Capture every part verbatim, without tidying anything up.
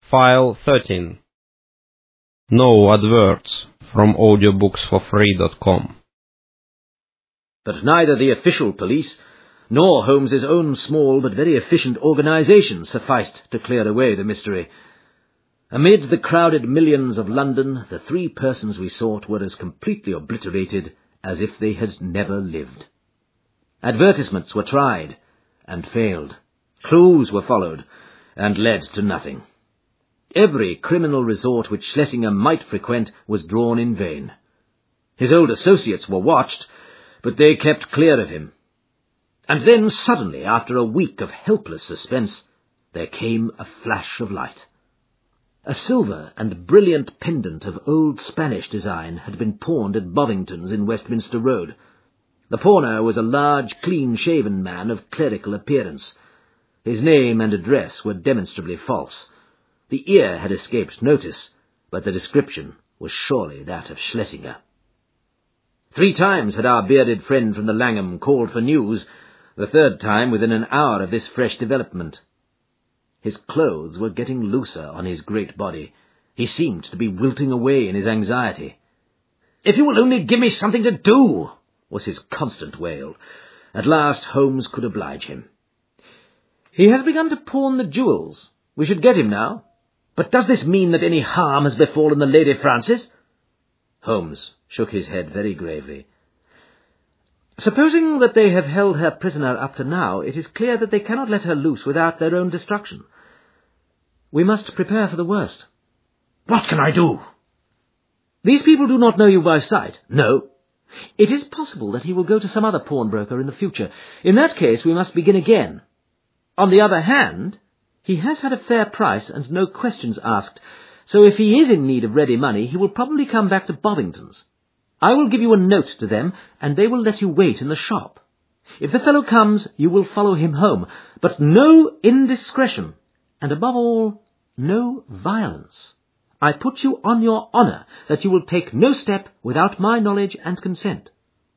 File thirteen. No adverts from audiobooks for free dot com. But neither the official police nor Holmes's own small but very efficient organization sufficed to clear away the mystery. Amid the crowded millions of London, the three persons we sought were as completely obliterated as if they had never lived. Advertisements were tried and failed. Clues were followed and led to nothing. Every criminal resort which Schlesinger might frequent was drawn in vain. His old associates were watched, but they kept clear of him. And then suddenly, after a week of helpless suspense, there came a flash of light. A silver and brilliant pendant of old Spanish design had been pawned at Bovington's in Westminster Road. The pawner was a large, clean-shaven man of clerical appearance. His name and address were demonstrably false. The ear had escaped notice, but the description was surely that of Schlesinger. Three times had our bearded friend from the Langham called for news, the third time within an hour of this fresh development. His clothes were getting looser on his great body. He seemed to be wilting away in his anxiety. "If you will only give me something to do," was his constant wail. At last Holmes could oblige him. "He has begun to pawn the jewels. We should get him now. But does this mean that any harm has befallen the Lady Frances?" Holmes shook his head very gravely. "Supposing that they have held her prisoner up to now, it is clear that they cannot let her loose without their own destruction. We must prepare for the worst." "What can I do?" "These people do not know you by sight." "No." "It is possible that he will go to some other pawnbroker in the future. In that case we must begin again. On the other hand, he has had a fair price and no questions asked, so if he is in need of ready money, he will probably come back to Bovington's. I will give you a note to them, and they will let you wait in the shop. If the fellow comes, you will follow him home, but no indiscretion, and above all, no violence. I put you on your honour that you will take no step without my knowledge and consent."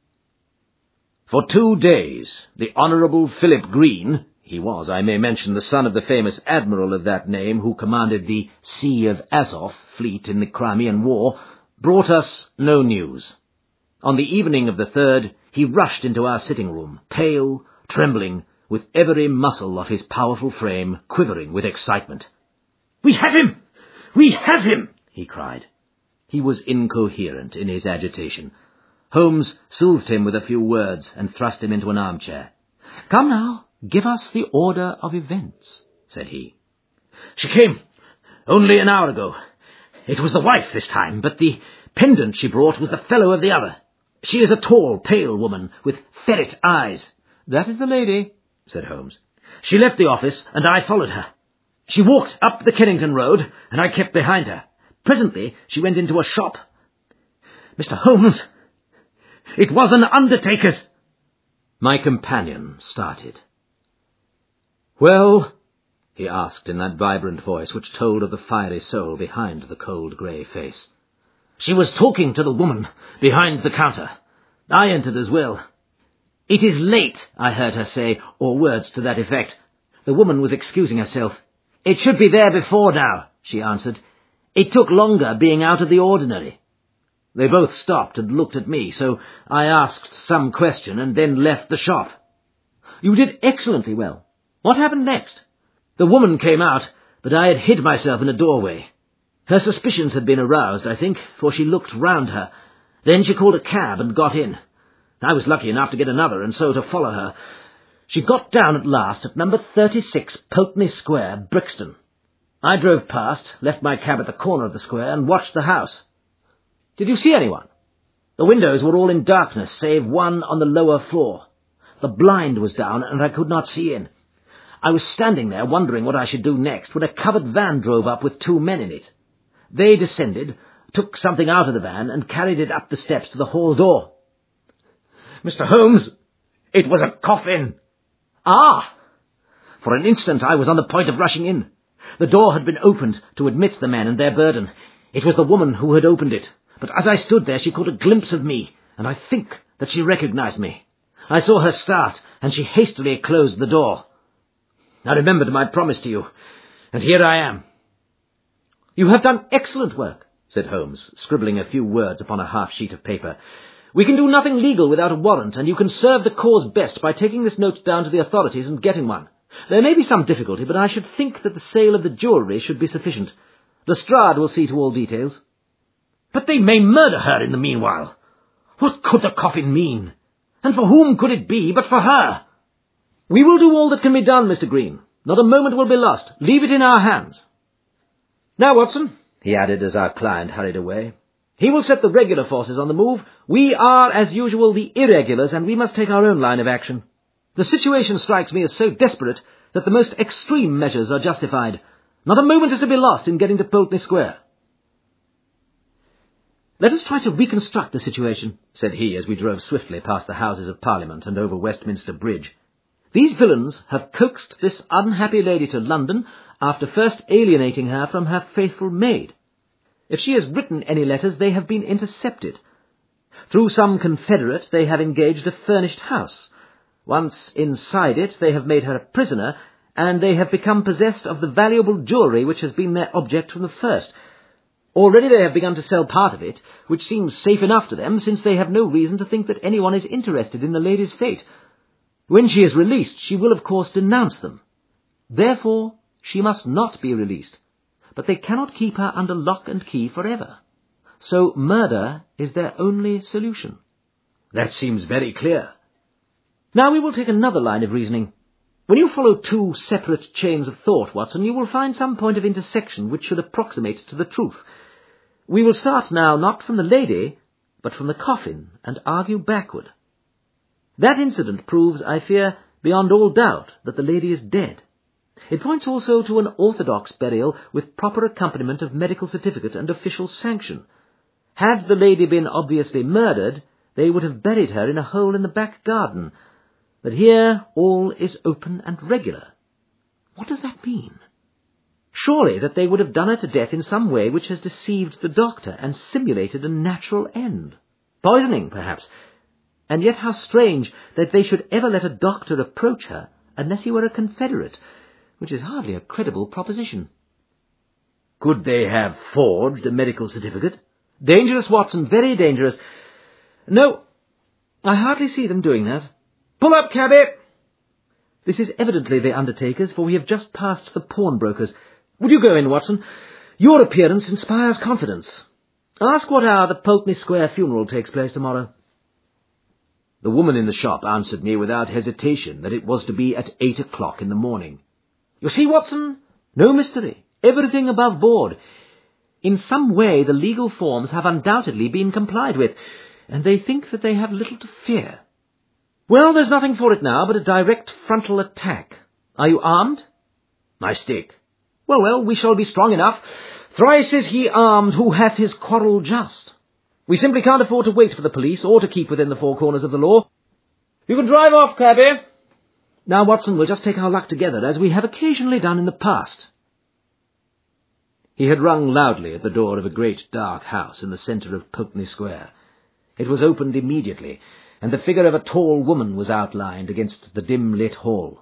For two days, the Honourable Philip Green— he was, I may mention, the son of the famous admiral of that name who commanded the Sea of Azov fleet in the Crimean War— brought us no news. On the evening of the third, he rushed into our sitting-room, pale, trembling, with every muscle of his powerful frame quivering with excitement. "We have him! We have him!" he cried. He was incoherent in his agitation. Holmes soothed him with a few words and thrust him into an armchair. "Come now, give us the order of events," said he. "She came only an hour ago. It was the wife this time, but the pendant she brought was the fellow of the other. She is a tall, pale woman with ferret eyes." "That is the lady," said Holmes. "She left the office, and I followed her. She walked up the Kennington Road, and I kept behind her. Presently she went into a shop. Mister Holmes, it was an undertaker's." My companion started. "Well?" he asked in that vibrant voice which told of the fiery soul behind the cold grey face. "She was talking to the woman behind the counter. I entered as well. 'It is late,' I heard her say, or words to that effect. The woman was excusing herself. 'It should be there before now,' she answered. 'It took longer being out of the ordinary.' They both stopped and looked at me, so I asked some question and then left the shop." "You did excellently well. What happened next?" "The woman came out, but I had hid myself in a doorway. Her suspicions had been aroused, I think, for she looked round her. Then she called a cab and got in. I was lucky enough to get another, and so to follow her. She got down at last at number thirty-six Pulteney Square, Brixton. I drove past, left my cab at the corner of the square, and watched the house." "Did you see anyone?" "The windows were all in darkness, save one on the lower floor. The blind was down, and I could not see in. I was standing there wondering what I should do next when a covered van drove up with two men in it. They descended, took something out of the van, and carried it up the steps to the hall door." "Mister Holmes, it was a coffin." "Ah!" For an instant I was on the point of rushing in. The door had been opened to admit the men and their burden. It was the woman who had opened it, but as I stood there she caught a glimpse of me, and I think that she recognized me. I saw her start, and she hastily closed the door. I remembered my promise to you, and here I am." "You have done excellent work," said Holmes, scribbling a few words upon a half-sheet of paper. "We can do nothing legal without a warrant, and you can serve the cause best by taking this note down to the authorities and getting one. There may be some difficulty, but I should think that the sale of the jewellery should be sufficient. Lestrade will see to all details." "But they may murder her in the meanwhile. What could the coffin mean? And for whom could it be but for her?" "We will do all that can be done, Mister Green. Not a moment will be lost. Leave it in our hands. Now, Watson," he added as our client hurried away, "he will set the regular forces on the move. We are, as usual, the irregulars, and we must take our own line of action. The situation strikes me as so desperate that the most extreme measures are justified. Not a moment is to be lost in getting to Pulteney Square." "Let us try to reconstruct the situation," said he as we drove swiftly past the Houses of Parliament and over Westminster Bridge. "These villains have coaxed this unhappy lady to London after first alienating her from her faithful maid. If she has written any letters, they have been intercepted. Through some confederate, they have engaged a furnished house. Once inside it, they have made her a prisoner, and they have become possessed of the valuable jewellery which has been their object from the first. Already they have begun to sell part of it, which seems safe enough to them, since they have no reason to think that anyone is interested in the lady's fate. When she is released, she will of course denounce them. Therefore, she must not be released. But they cannot keep her under lock and key forever. So murder is their only solution." "That seems very clear." "Now we will take another line of reasoning. When you follow two separate chains of thought, Watson, you will find some point of intersection which should approximate to the truth. We will start now not from the lady, but from the coffin, and argue backward. That incident proves, I fear, beyond all doubt, that the lady is dead. It points also to an orthodox burial with proper accompaniment of medical certificate and official sanction. Had the lady been obviously murdered, they would have buried her in a hole in the back garden. But here all is open and regular. What does that mean? Surely that they would have done her to death in some way which has deceived the doctor and simulated a natural end. Poisoning, perhaps. And yet how strange that they should ever let a doctor approach her unless he were a confederate, which is hardly a credible proposition." "Could they have forged a medical certificate?" "Dangerous, Watson, very dangerous. No, I hardly see them doing that. Pull up, cabby!" This is evidently the undertaker's, for we have just passed the pawnbroker's. Would you go in, Watson? Your appearance inspires confidence. Ask what hour the Pulteney Square funeral takes place tomorrow." The woman in the shop answered me without hesitation that it was to be at eight o'clock in the morning. "You see, Watson, no mystery, everything above board. In some way the legal forms have undoubtedly been complied with, and they think that they have little to fear. Well, there's nothing for it now but a direct frontal attack. Are you armed?" "My stick." "Well, well, we shall be strong enough. Thrice is he armed who hath his quarrel just. We simply can't afford to wait for the police, or to keep within the four corners of the law. You can drive off, cabby. Now, Watson, we'll just take our luck together, as we have occasionally done in the past." He had rung loudly at the door of a great dark house in the centre of Pulteney Square. It was opened immediately, and the figure of a tall woman was outlined against the dim-lit hall.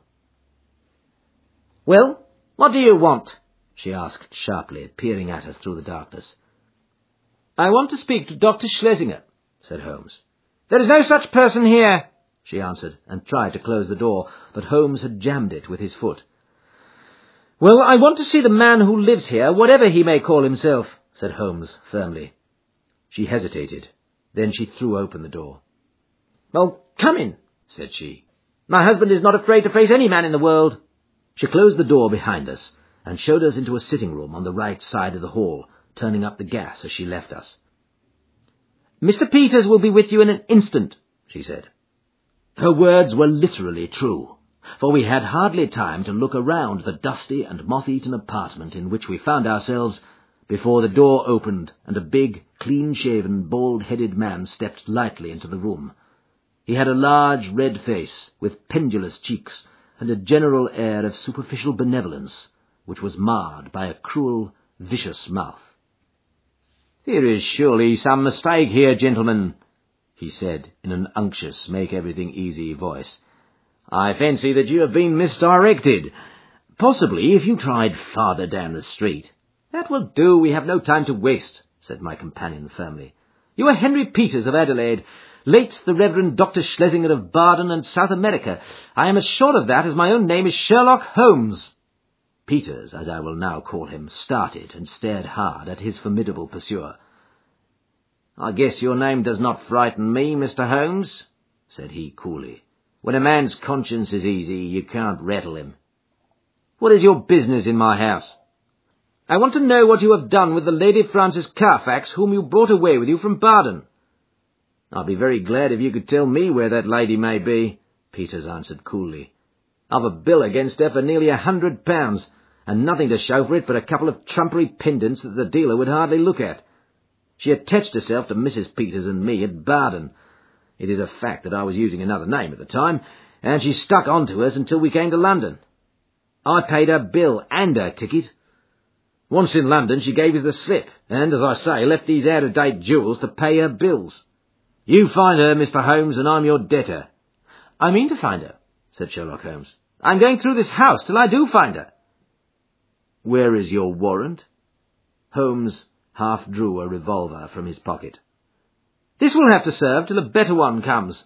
"Well, what do you want?" she asked sharply, peering at us through the darkness. "I want to speak to Doctor Schlesinger," said Holmes. "There is no such person here," she answered, and tried to close the door, but Holmes had jammed it with his foot. "Well, I want to see the man who lives here, whatever he may call himself," said Holmes firmly. She hesitated. Then she threw open the door. "Well, come in," said she. "My husband is not afraid to face any man in the world." She closed the door behind us and showed us into a sitting-room on the right side of the hall, turning up the gas as she left us. "Mister Peters will be with you in an instant," she said. Her words were literally true, for we had hardly time to look around the dusty and moth-eaten apartment in which we found ourselves before the door opened and a big, clean-shaven, bald-headed man stepped lightly into the room. He had a large red face with pendulous cheeks and a general air of superficial benevolence, which was marred by a cruel, vicious mouth. "There is surely some mistake here, gentlemen," he said in an unctuous, make-everything-easy voice. "I fancy that you have been misdirected. Possibly if you tried farther down the street. "That will do. We have no time to waste," said my companion firmly. "You are Henry Peters of Adelaide, late the Reverend Doctor Schlesinger of Baden and South America. I am as sure of that as my own name is Sherlock Holmes." Peters, as I will now call him, started and stared hard at his formidable pursuer. "I guess your name does not frighten me, Mister Holmes," said he coolly. "When a man's conscience is easy, you can't rattle him. What is your business in my house?" "I want to know what you have done with the Lady Frances Carfax, whom you brought away with you from Baden." "I'd be very glad if you could tell me where that lady may be," Peters answered coolly. "I've a bill against her for nearly a hundred pounds, and nothing to show for it but a couple of trumpery pendants that the dealer would hardly look at. She attached herself to Missus Peters and me at Baden. It is a fact that I was using another name at the time, and she stuck on to us until we came to London. I paid her bill and her ticket. Once in London she gave us the slip, and, as I say, left these out-of-date jewels to pay her bills. You find her, Mister Holmes, and I'm your debtor." "I mean to find her," said Sherlock Holmes. "I'm going through this house till I do find her." "Where is your warrant?" Holmes half drew a revolver from his pocket. "This will have to serve till a better one comes."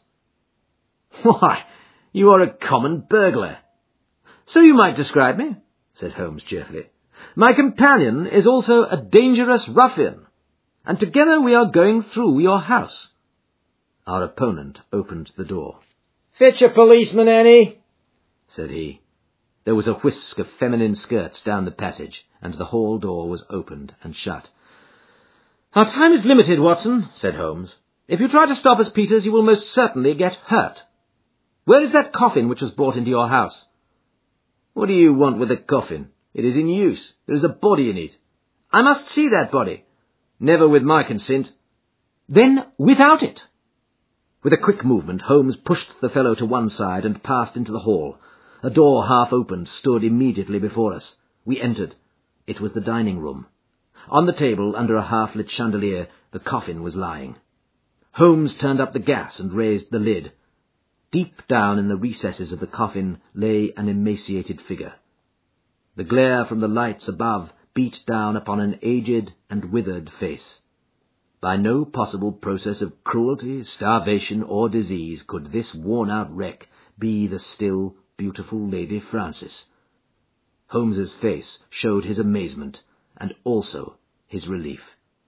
"Why, you are a common burglar." "So you might describe me," said Holmes cheerfully. "My companion is also a dangerous ruffian, and together we are going through your house." Our opponent opened the door. "Fetch a policeman, Annie," said he. There was a whisk of feminine skirts down the passage, and the hall door was opened and shut. "Our time is limited, Watson," said Holmes. "If you try to stop us, Peters, you will most certainly get hurt. Where is that coffin which was brought into your house?" "What do you want with a coffin? It is in use. There is a body in it." "I must see that body." "Never with my consent." "Then without it." With a quick movement, Holmes pushed the fellow to one side and passed into the hall. A door, half opened, stood immediately before us. We entered. It was the dining-room. On the table, under a half-lit chandelier, the coffin was lying. Holmes turned up the gas and raised the lid. Deep down in the recesses of the coffin lay an emaciated figure. The glare from the lights above beat down upon an aged and withered face. By no possible process of cruelty, starvation, or disease could this worn-out wreck be the still, beautiful Lady Frances. Holmes's face showed his amazement, and also his relief.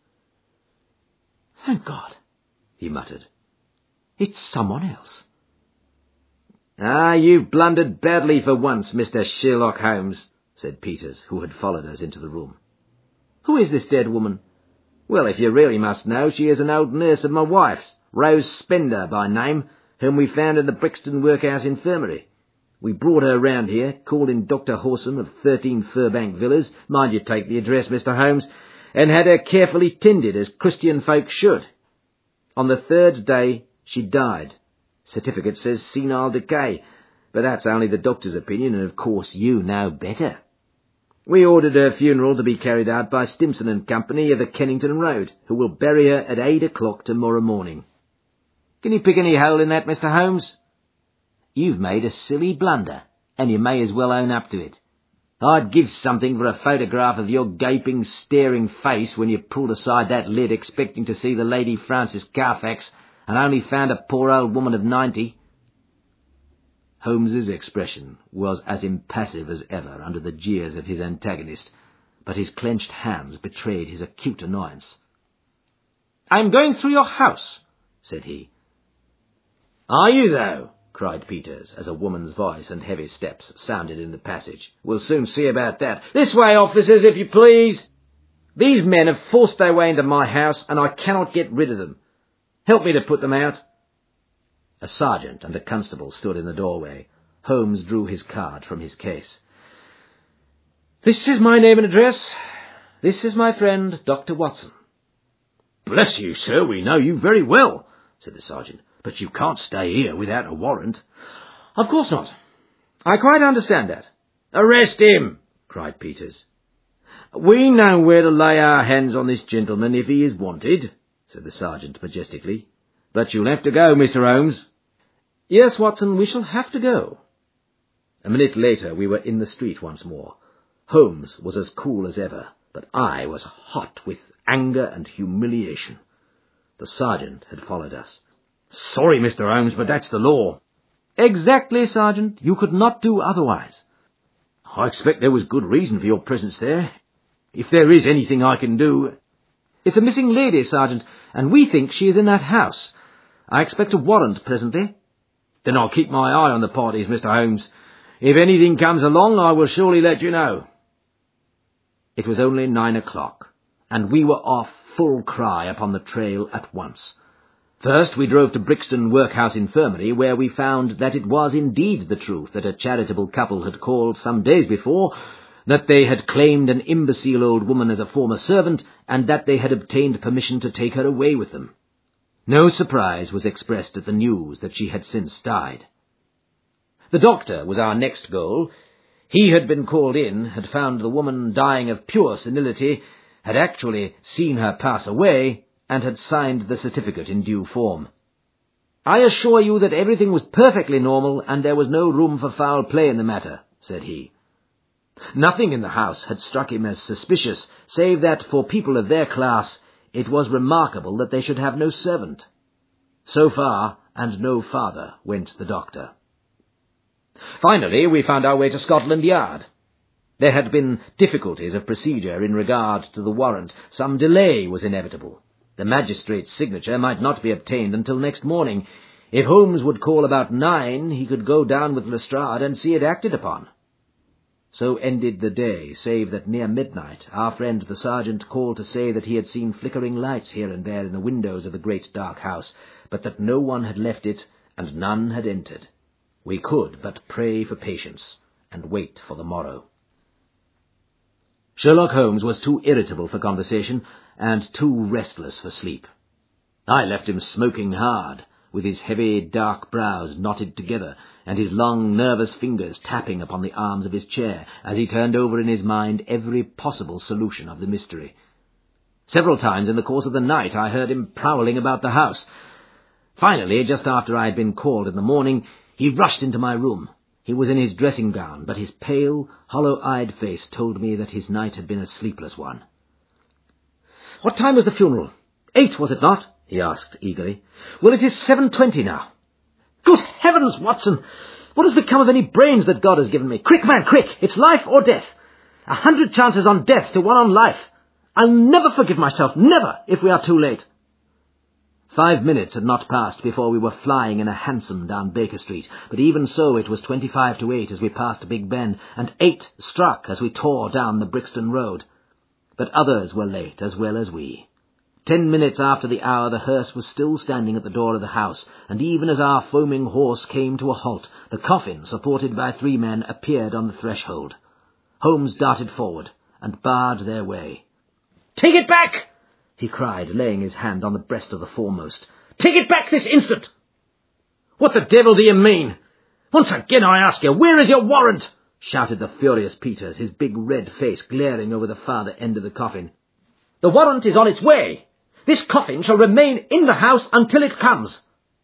"Thank God," he muttered. "It's someone else." "Ah, you've blundered badly for once, Mister Sherlock Holmes," said Peters, who had followed us into the room. "Who is this dead woman?" "Well, if you really must know, she is an old nurse of my wife's, Rose Spender by name, whom we found in the Brixton Workhouse Infirmary. We brought her round here, called in Doctor Horsam of thirteen Furbank Villas, mind you take the address, Mister Holmes, and had her carefully tended as Christian folk should. On the third day she died. Certificate says senile decay, but that's only the doctor's opinion, and of course you know better. We ordered her funeral to be carried out by Stimson and Company of the Kennington Road, who will bury her at eight o'clock tomorrow morning. Can you pick any hole in that, Mister Holmes? You've made a silly blunder, and you may as well own up to it. I'd give something for a photograph of your gaping, staring face when you pulled aside that lid expecting to see the Lady Frances Carfax, and only found a poor old woman of ninety." Holmes's expression was as impassive as ever under the jeers of his antagonist, but his clenched hands betrayed his acute annoyance. "I am going through your house," said he. "Are you, though?" cried Peters, as a woman's voice and heavy steps sounded in the passage. "We'll soon see about that. This way, officers, if you please. These men have forced their way into my house, and I cannot get rid of them. Help me to put them out." A sergeant and a constable stood in the doorway. Holmes drew his card from his case. "This is my name and address. This is my friend, Doctor Watson." "Bless you, sir, we know you very well," said the sergeant. "But you can't stay here without a warrant." "Of course not. I quite understand that." "Arrest him!" cried Peters. "We know where to lay our hands on this gentleman if he is wanted," said the sergeant majestically. "But you'll have to go, Mister Holmes." "Yes, Watson, we shall have to go." A minute later we were in the street once more. Holmes was as cool as ever, but I was hot with anger and humiliation. The sergeant had followed us. "Sorry, Mister Holmes, but that's the law." "Exactly, Sergeant. You could not do otherwise." "I expect there was good reason for your presence there. If there is anything I can do—" "It's a missing lady, Sergeant, and we think she is in that house. I expect a warrant presently." "Then I'll keep my eye on the parties, Mister Holmes. If anything comes along, I will surely let you know." It was only nine o'clock, and we were off full cry upon the trail at once. First we drove to Brixton Workhouse Infirmary, where we found that it was indeed the truth that a charitable couple had called some days before, that they had claimed an imbecile old woman as a former servant, and that they had obtained permission to take her away with them. No surprise was expressed at the news that she had since died. The doctor was our next goal. He had been called in, had found the woman dying of pure senility, had actually seen her pass away, and had signed the certificate in due form. "I assure you that everything was perfectly normal, and there was no room for foul play in the matter," said he. Nothing in the house had struck him as suspicious, save that for people of their class it was remarkable that they should have no servant. So far and no farther went the doctor. Finally we found our way to Scotland Yard. There had been difficulties of procedure in regard to the warrant. Some delay was inevitable. The magistrate's signature might not be obtained until next morning. If Holmes would call about nine, he could go down with Lestrade and see it acted upon. So ended the day, save that near midnight our friend the sergeant called to say that he had seen flickering lights here and there in the windows of the great dark house, but that no one had left it and none had entered. We could but pray for patience and wait for the morrow. Sherlock Holmes was too irritable for conversation and too restless for sleep. I left him smoking hard, with his heavy dark brows knotted together and his long nervous fingers tapping upon the arms of his chair as he turned over in his mind every possible solution of the mystery. Several times in the course of the night I heard him prowling about the house. Finally, just after I had been called in the morning, he rushed into my room. He was in his dressing gown, but his pale, hollow-eyed face told me that his night had been a sleepless one. "What time was the funeral? Eight, was it not?" he asked eagerly. "Well, it is seven twenty now." "Good heavens, Watson! What has become of any brains that God has given me? Quick, man, quick! It's life or death. A hundred chances on death to one on life. I'll never forgive myself, never, if we are too late." Five minutes had not passed before we were flying in a hansom down Baker Street, but even so it was twenty-five to eight as we passed Big Ben, and eight struck as we tore down the Brixton Road. But others were late as well as we. Ten minutes after the hour the hearse was still standing at the door of the house, and even as our foaming horse came to a halt, the coffin, supported by three men, appeared on the threshold. Holmes darted forward and barred their way. "Take it back!" he cried, laying his hand on the breast of the foremost. "Take it back this instant!" "What the devil do you mean? Once again I ask you, where is your warrant?" shouted the furious Peters, his big red face glaring over the farther end of the coffin. "The warrant is on its way. This coffin shall remain in the house until it comes."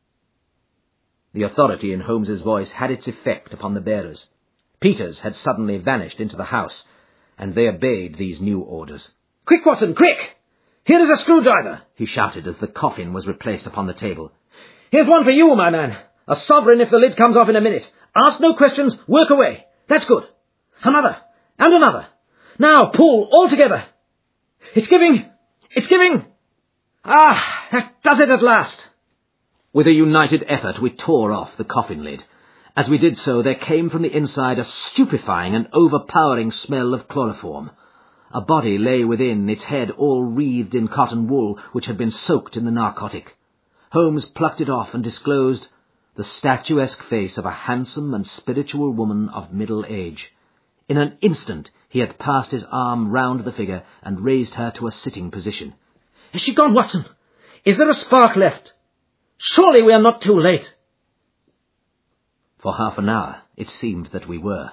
The authority in Holmes's voice had its effect upon the bearers. Peters had suddenly vanished into the house, and they obeyed these new orders. "Quick, Watson, quick! Here is a screwdriver," he shouted as the coffin was replaced upon the table. "Here's one for you, my man. A sovereign if the lid comes off in a minute. Ask no questions, work away. That's good. Another, and another. Now, pull, all together. It's giving, it's giving. Ah, that does it at last." With a united effort we tore off the coffin lid. As we did so, there came from the inside a stupefying and overpowering smell of chloroform. A body lay within, its head all wreathed in cotton wool, which had been soaked in the narcotic. Holmes plucked it off and disclosed the statuesque face of a handsome and spiritual woman of middle age. In an instant he had passed his arm round the figure and raised her to a sitting position. "Is she gone, Watson? Is there a spark left? Surely we are not too late." For half an hour it seemed that we were.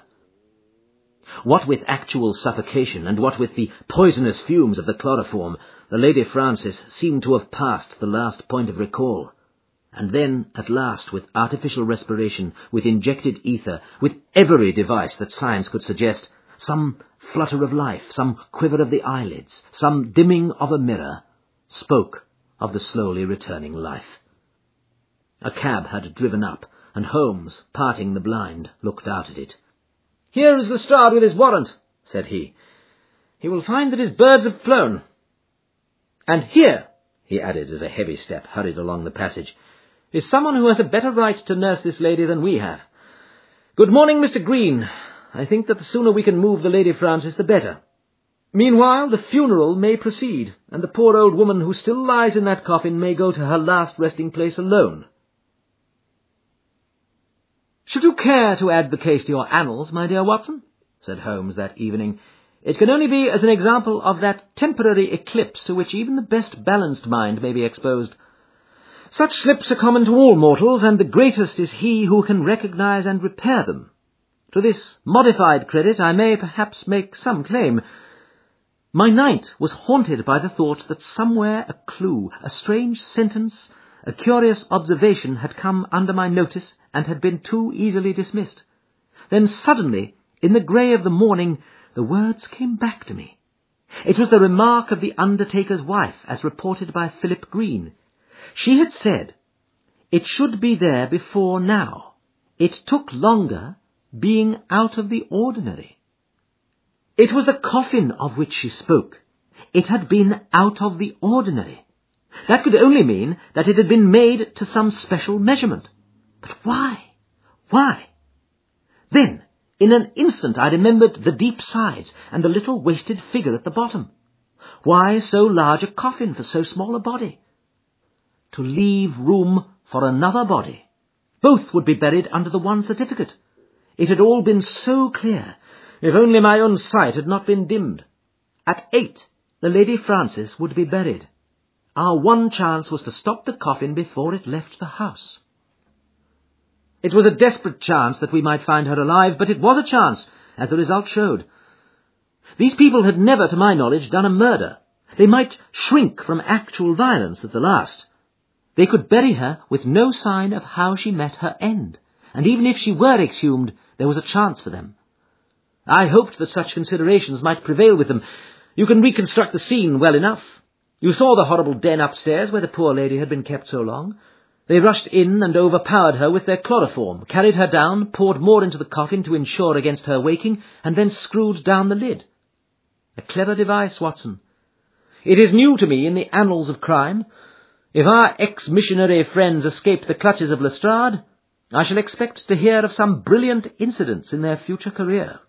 What with actual suffocation, and what with the poisonous fumes of the chloroform, the Lady Frances seemed to have passed the last point of recall. And then, at last, with artificial respiration, with injected ether, with every device that science could suggest, some flutter of life, some quiver of the eyelids, some dimming of a mirror, spoke of the slowly returning life. A cab had driven up, and Holmes, parting the blind, looked out at it. "Here is Lestrade with his warrant," said he. "He will find that his birds have flown. And here," he added as a heavy step hurried along the passage, "is someone who has a better right to nurse this lady than we have. Good morning, Mister Green. I think that the sooner we can move the Lady Frances, the better. Meanwhile, the funeral may proceed, and the poor old woman who still lies in that coffin may go to her last resting-place alone." "Should you care to add the case to your annals, my dear Watson?" said Holmes that evening. "It can only be as an example of that temporary eclipse to which even the best balanced mind may be exposed. Such slips are common to all mortals, and the greatest is he who can recognize and repair them. To this modified credit I may perhaps make some claim. My night was haunted by the thought that somewhere a clue, a strange sentence, a curious observation had come under my notice and had been too easily dismissed. Then suddenly, in the grey of the morning, the words came back to me. It was the remark of the undertaker's wife, as reported by Philip Green. She had said, "It should be there before now. It took longer, being out of the ordinary." It was the coffin of which she spoke. It had been out of the ordinary. That could only mean that it had been made to some special measurement. But why? Why? Then, in an instant, I remembered the deep sides and the little wasted figure at the bottom. Why so large a coffin for so small a body? To leave room for another body. Both would be buried under the one certificate. It had all been so clear, if only my own sight had not been dimmed. At eight, the Lady Frances would be buried. Our one chance was to stop the coffin before it left the house. It was a desperate chance that we might find her alive, but it was a chance, as the result showed. These people had never, to my knowledge, done a murder. They might shrink from actual violence at the last. They could bury her with no sign of how she met her end, and even if she were exhumed, there was a chance for them. I hoped that such considerations might prevail with them. You can reconstruct the scene well enough. You saw the horrible den upstairs where the poor lady had been kept so long. They rushed in and overpowered her with their chloroform, carried her down, poured more into the coffin to insure against her waking, and then screwed down the lid. A clever device, Watson. It is new to me in the annals of crime. If our ex-missionary friends escape the clutches of Lestrade, I shall expect to hear of some brilliant incidents in their future career.